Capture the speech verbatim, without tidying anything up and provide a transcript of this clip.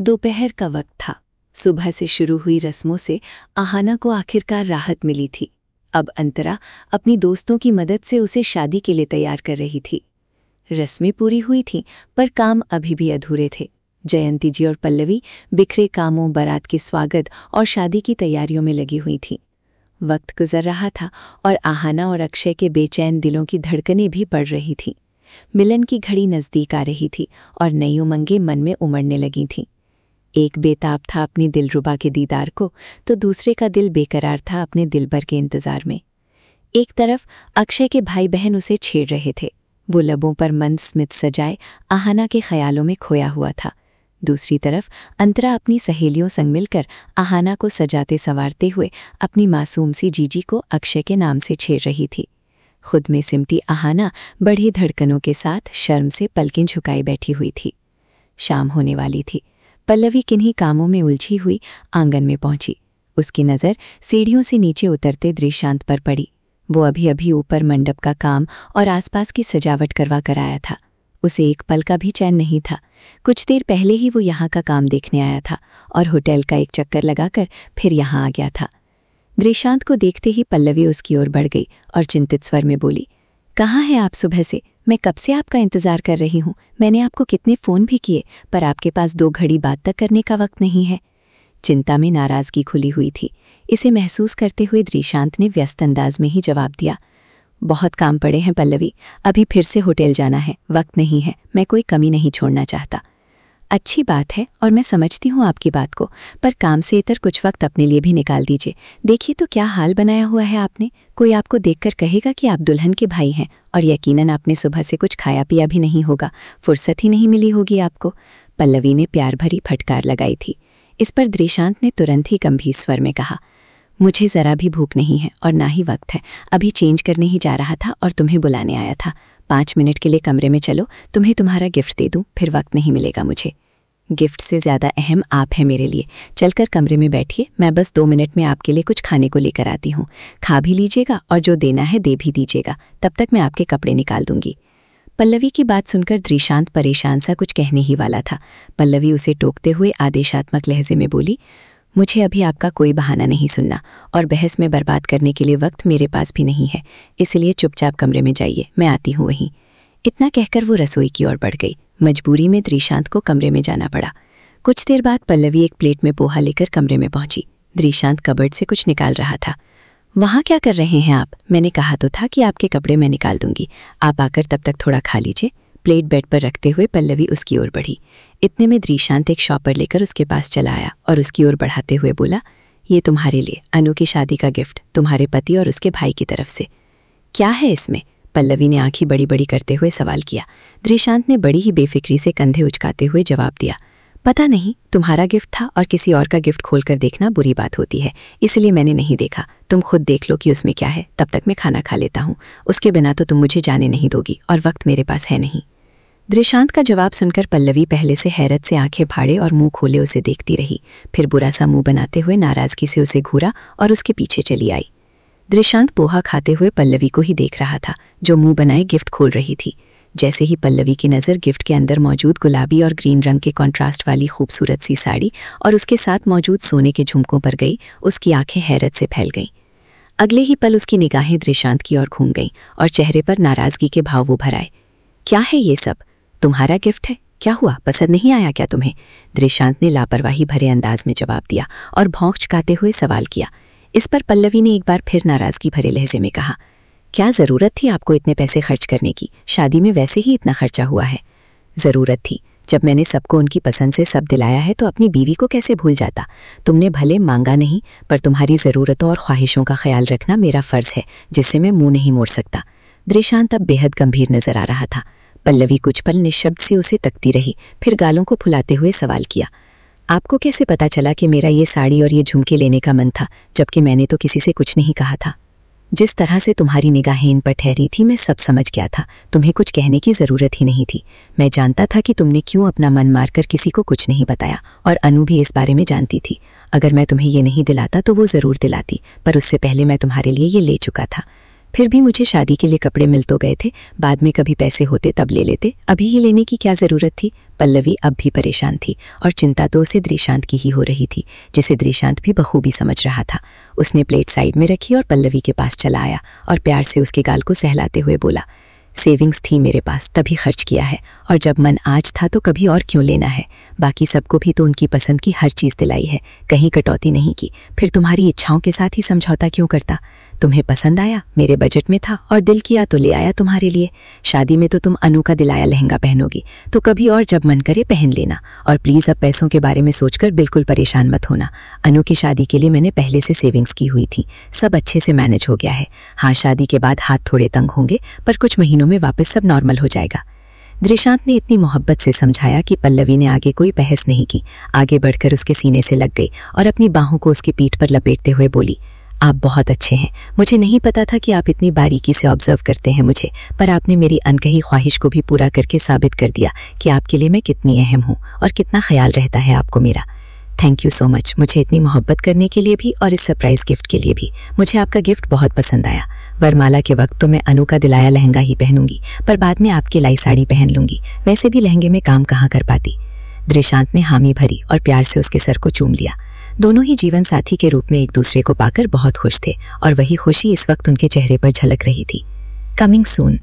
दोपहर का वक्त था। सुबह से शुरू हुई रस्मों से आहाना को आखिरकार राहत मिली थी। अब अंतरा अपनी दोस्तों की मदद से उसे शादी के लिए तैयार कर रही थी। रस्में पूरी हुई थीं, पर काम अभी भी अधूरे थे। जयंती जी और पल्लवी बिखरे कामों, बारात के स्वागत और शादी की तैयारियों में लगी हुई थीं। वक्त गुजर रहा था और आहाना और अक्षय के बेचैन दिलों की धड़कनें भी बढ़ रही थीं। मिलन की घड़ी नज़दीक आ रही थी और नई उमंगें मन में उमड़ने लगी थीं। एक बेताब था अपनी दिलरुबा के दीदार को, तो दूसरे का दिल बेकरार था अपने दिलबर के इंतज़ार में। एक तरफ अक्षय के भाई बहन उसे छेड़ रहे थे। वो लबों पर मंद स्मित सजाए आहाना के ख्यालों में खोया हुआ था। दूसरी तरफ अंतरा अपनी सहेलियों संग मिलकर आहाना को सजाते संवारते हुए अपनी मासूम सी जीजी को अक्षय के नाम से छेड़ रही थी। खुद में सिमटी आहाना बढ़ी धड़कनों के साथ शर्म से पलकें झुकाई बैठी हुई थी। शाम होने वाली थी। पल्लवी किन्हीं कामों में उलझी हुई आंगन में पहुंची। उसकी नज़र सीढ़ियों से नीचे उतरते दृशांत पर पड़ी। वो अभी अभी ऊपर मंडप का काम और आसपास की सजावट करवा कर आया था। उसे एक पल का भी चैन नहीं था। कुछ देर पहले ही वो यहाँ का काम देखने आया था और होटल का एक चक्कर लगाकर फिर यहाँ आ गया था। दृशांत को देखते ही पल्लवी उसकी ओर बढ़ गई और चिंतित स्वर में बोली, कहाँ है आप सुबह से? मैं कब से आपका इंतज़ार कर रही हूँ। मैंने आपको कितने फ़ोन भी किए, पर आपके पास दो घड़ी बात तक करने का वक्त नहीं है। चिंता में नाराज़गी खुली हुई थी। इसे महसूस करते हुए दृशांत ने व्यस्त अंदाज में ही जवाब दिया, बहुत काम पड़े हैं पल्लवी, अभी फिर से होटल जाना है, वक्त नहीं है। मैं कोई कमी नहीं छोड़ना चाहता। अच्छी बात है और मैं समझती हूँ आपकी बात को, पर काम से इतर कुछ वक्त अपने लिए भी निकाल दीजिए। देखिए तो क्या हाल बनाया हुआ है आपने। कोई आपको देखकर कहेगा कि आप दुल्हन के भाई हैं, और यकीनन आपने सुबह से कुछ खाया पिया भी नहीं होगा, फुर्सत ही नहीं मिली होगी आपको। पल्लवी ने प्यार भरी फटकार लगाई थी। इस पर दृशांत ने तुरंत ही गंभीर स्वर में कहा, मुझे ज़रा भी भूख नहीं है और ना ही वक्त है। अभी चेंज करने ही जा रहा था और तुम्हें बुलाने आया था। पाँच मिनट के लिए कमरे में चलो, तुम्हें तुम्हारा गिफ्ट दे दूँ, फिर वक्त नहीं मिलेगा मुझे। गिफ्ट से ज़्यादा अहम आप है मेरे लिए। चलकर कमरे में बैठिए, मैं बस दो मिनट में आपके लिए कुछ खाने को लेकर आती हूँ। खा भी लीजिएगा और जो देना है दे भी दीजिएगा, तब तक मैं आपके कपड़े निकाल दूंगी। पल्लवी की बात सुनकर दृशांत परेशान सा कुछ कहने ही वाला था। पल्लवी उसे टोकते हुए आदेशात्मक लहजे में बोली, मुझे अभी आपका कोई बहाना नहीं सुनना और बहस में बर्बाद करने के लिए वक्त मेरे पास भी नहीं है, इसलिए चुपचाप कमरे में जाइए, मैं आती हूँ वहीं। इतना कहकर वो रसोई की ओर बढ़ गई। मजबूरी में दृशांत को कमरे में जाना पड़ा। कुछ देर बाद पल्लवी एक प्लेट में पोहा लेकर कमरे में पहुंची। दृशांत कबर्ड से कुछ निकाल रहा था। वहाँ क्या कर रहे हैं आप? मैंने कहा तो था कि आपके कपड़े मैं निकाल दूंगी, आप आकर तब तक थोड़ा खा लीजिए। प्लेट बेड पर रखते हुए पल्लवी उसकी ओर बढ़ी। इतने में दृशांत एक शॉपर लेकर उसके पास चला आया और उसकी ओर बढ़ाते हुए बोला, ये तुम्हारे लिए, अनु की शादी का गिफ्ट, तुम्हारे पति और उसके भाई की तरफ से। क्या है इसमें? पल्लवी ने आंखें बड़ी बड़ी करते हुए सवाल किया। दृशांत ने बड़ी ही बेफिक्री से कंधे उचकाते हुए जवाब दिया, पता नहीं, तुम्हारा गिफ्ट था और किसी और का गिफ्ट खोलकर देखना बुरी बात होती है, इसलिए मैंने नहीं देखा। तुम खुद देख लो कि उसमें क्या है, तब तक मैं खाना खा लेता हूँ। उसके बिना तो तुम मुझे जाने नहीं दोगी और वक्त मेरे पास है नहीं। दृशांत का जवाब सुनकर पल्लवी पहले से हैरत से आंखें फाड़े और मुंह खोले उसे देखती रही, फिर बुरा सा मुंह बनाते हुए नाराजगी से उसे घूरा और उसके पीछे चली आई। दृशांत पोहा खाते हुए पल्लवी को ही देख रहा था, जो मुंह बनाए गिफ्ट खोल रही थी। जैसे ही पल्लवी की नज़र गिफ्ट के अंदर मौजूद गुलाबी और ग्रीन रंग के कॉन्ट्रास्ट वाली खूबसूरत सी साड़ी और उसके साथ मौजूद सोने के झुमकों पर गई, उसकी आंखें हैरत से फैल गईं। अगले ही पल उसकी निगाहें दृशांत की ओर घूम गईं और चेहरे पर नाराजगी के भाव उभर आए। क्या है ये सब? तुम्हारा गिफ्ट है? क्या हुआ, पसंद नहीं आया क्या तुम्हें? दृशांत ने लापरवाही भरे अंदाज में जवाब दिया और भौंक चकाते हुए सवाल किया। इस पर पल्लवी ने एक बार फिर नाराजगी भरे लहजे में कहा, क्या ज़रूरत थी आपको इतने पैसे खर्च करने की? शादी में वैसे ही इतना खर्चा हुआ है। ज़रूरत थी, जब मैंने सबको उनकी पसंद से सब दिलाया है तो अपनी बीवी को कैसे भूल जाता। तुमने भले मांगा नहीं, पर तुम्हारी ज़रूरतों और ख्वाहिशों का ख्याल रखना मेरा फ़र्ज़ है, जिससे मैं मुंह नहीं मोड़ सकता। दृशांत अब बेहद गंभीर नजर आ रहा था। पल्लवी कुछ पल निशब्द से उसे तकती रही, फिर गालों को फुलाते हुए सवाल किया, आपको कैसे पता चला कि मेरा ये साड़ी और ये झुमके लेने का मन था, जबकि मैंने तो किसी से कुछ नहीं कहा था? जिस तरह से तुम्हारी निगाहें इन पर ठहरी थी, मैं सब समझ गया था। तुम्हें कुछ कहने की ज़रूरत ही नहीं थी। मैं जानता था कि तुमने क्यों अपना मन मारकर किसी को कुछ नहीं बताया, और अनु भी इस बारे में जानती थी। अगर मैं तुम्हें ये नहीं दिलाता तो वो ज़रूर दिलाती, पर उससे पहले मैं तुम्हारे लिए ये ले चुका था। फिर भी मुझे शादी के लिए कपड़े मिल तो गए थे, बाद में कभी पैसे होते तब ले लेते, अभी ही लेने की क्या ज़रूरत थी। पल्लवी अब भी परेशान थी और चिंता तो उसे दृशांत की ही हो रही थी, जिसे दृशांत भी बखूबी समझ रहा था। उसने प्लेट साइड में रखी और पल्लवी के पास चला आया और प्यार से उसके गाल को सहलाते हुए बोला, सेविंग्स थी मेरे पास तभी खर्च किया है, और जब मन आज था तो कभी और क्यों लेना है। बाकी सबको भी तो उनकी पसंद की हर चीज़ दिलाई है, कहीं कटौती नहीं की। फिर तुम्हारी इच्छाओं के साथ ही समझौता क्यों करता। तुम्हें पसंद आया, मेरे बजट में था और दिल किया तो ले आया तुम्हारे लिए। शादी में तो तुम अनु का दिलाया लहंगा पहनोगी, तो कभी और जब मन करे पहन लेना। और प्लीज़ अब पैसों के बारे में सोचकर बिल्कुल परेशान मत होना। अनु की शादी के लिए मैंने पहले से सेविंग्स की हुई थी, सब अच्छे से मैनेज हो गया है। हाँ, शादी के बाद हाथ थोड़े तंग होंगे, पर कुछ महीनों में वापस सब नॉर्मल हो जाएगा। दृशांत ने इतनी मोहब्बत से समझाया कि पल्लवी ने आगे कोई बहस नहीं की, आगे बढ़कर उसके सीने से लग गई और अपनी बाहों को उसकी पीठ पर लपेटते हुए बोली, आप बहुत अच्छे हैं। मुझे नहीं पता था कि आप इतनी बारीकी से ऑब्जर्व करते हैं मुझे, पर आपने मेरी अनकही ख्वाहिश को भी पूरा करके साबित कर दिया कि आपके लिए मैं कितनी अहम हूँ और कितना ख्याल रहता है आपको मेरा। थैंक यू सो मच, मुझे इतनी मोहब्बत करने के लिए भी और इस सरप्राइज गिफ्ट के लिए भी। मुझे आपका गिफ्ट बहुत पसंद आया। वरमाला के वक्त तो मैं अनु का दिलाया लहंगा ही पहनूंगी, पर बाद में आपकी लाई साड़ी पहन लूंगी। वैसे भी लहंगे में काम कहाँ कर पाती। दृशांत ने हामी भरी और प्यार से उसके सर को चूम लिया। दोनों ही जीवन साथी के रूप में एक दूसरे को पाकर बहुत खुश थे और वही खुशी इस वक्त उनके चेहरे पर झलक रही थी। कमिंग सून।